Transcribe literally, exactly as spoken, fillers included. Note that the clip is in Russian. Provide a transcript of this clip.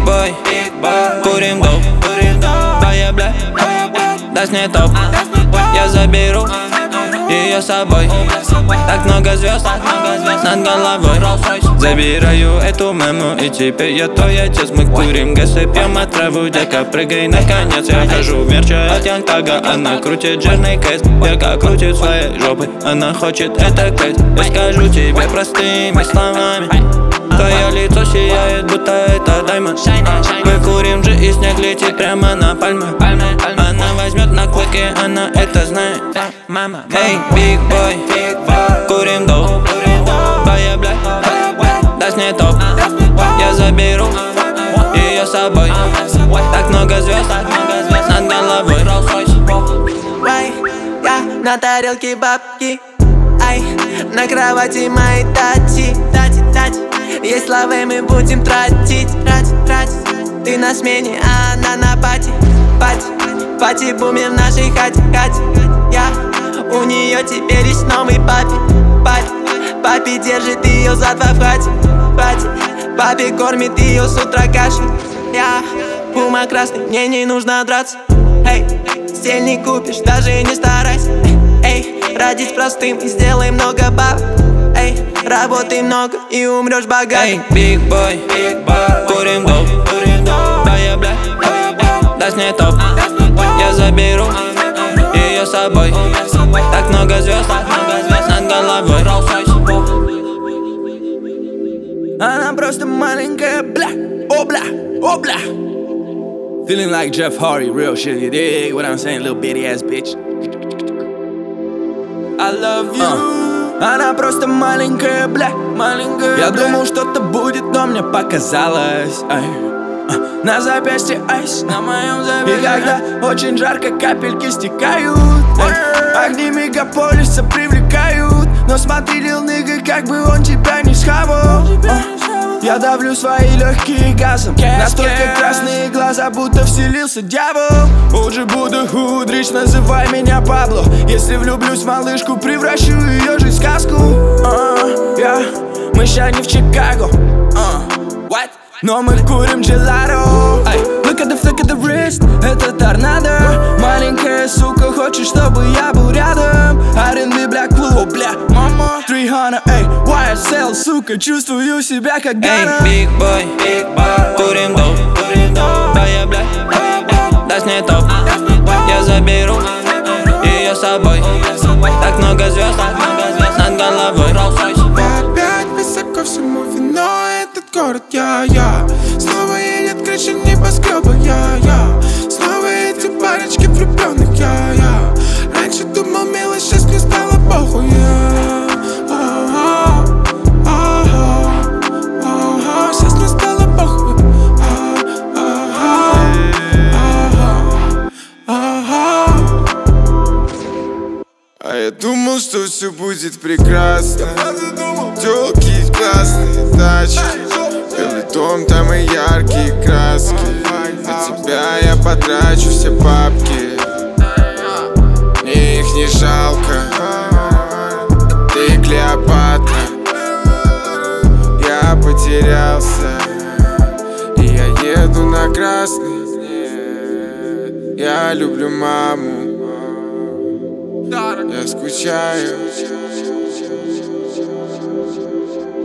бой, курим доп, твоя бля, даст мне топ. Я заберу ее с собой. Так много звезд над головой. Забираю эту маму, и теперь я твой отец. Мы курим гэс и пьем отраву. Дека, прыгай наконец. Я хожу в мерче от Young Thug. Она крутит жирный кейс, Дека крутит своей жопой. Она хочет это кейс. Я скажу тебе простыми словами. Твое лицо сияет, будто это даймонд. Мы курим же, и снег летит прямо на пальмы. Она возьмет на клыки, она это знает. Эй, биг бой, курим доп, твоя бля, даст мне топ. Я заберу ее с собой. Так много звезд над головой. Ай, я на тарелке бабки. Ай, на кровати мои тати, тати, тати. Есть славы мы будем тратить, тратить, тратить. Ты на смене, а она на пати, пати. Пати бумер в нашей хате, хате. Я, у нее теперь есть новый папи, папи. Папи держит ее за два в хате, хате. Папи кормит ее с утра кашей. Я, пума красный, мне не нужно драться. Эй, стиль не купишь, даже не старайся. Эй, родись простым и сделай много бабок. Эй, работай много и умрешь богатым. Эй, биг бой, курим доп, твоя бля, даст мне топ. Я заберу ее с собой. Так много звезд над головой. Она просто маленькая, бля, о бля, о бля. Feeling like Jeff Hardy, real shit, you dig what I'm saying, little bitty ass bitch. I love you. uh. Она просто маленькая, бля, маленькая. Я бля. думал, что-то будет, но мне показалось. Ай. На запястье айс, на моем запястье. И когда очень жарко, капельки стекают. Эй, огни мегаполиса привлекают. Но смотри, лил нига, как бы он тебя не схавал. Я давлю свои легкие газом. Настолько красные глаза, будто вселился дьявол. Уже буду худрич, называй меня Пабло. Если влюблюсь в малышку, превращу ее жизнь в сказку. uh, yeah. Мы ща не в Чикаго, uh. What? Но мы курим джеларо. Look at the flick of the wrist, это торнадо. Маленькая сука хочет, чтобы я был рядом. ар энд би, бля, клуб, бля, мама триста, эй, уай эс эл, сука, чувствую себя как Гана. Эй, биг бой, курим доп, твоя бля, даст мне топ. Я заберу ее с собой. Так много звезд над головой. Опять высоко всему вино, этот город, я-я. Снова едет крыша небоскреба, я-я. Снова эти парочки влюбленных, я-я. Раньше думал милость, сейчас мне стало похуй, я. Сейчас мне стало похуй. А я думал, что все будет прекрасно. Тёлки классные тачки, белый дом, там и яркие краски. На тебя я потрачу все бабки, мне их не жалко. Ты Клеопатра, я потерялся, и я еду на красный. Нет, я люблю маму, я скучаю.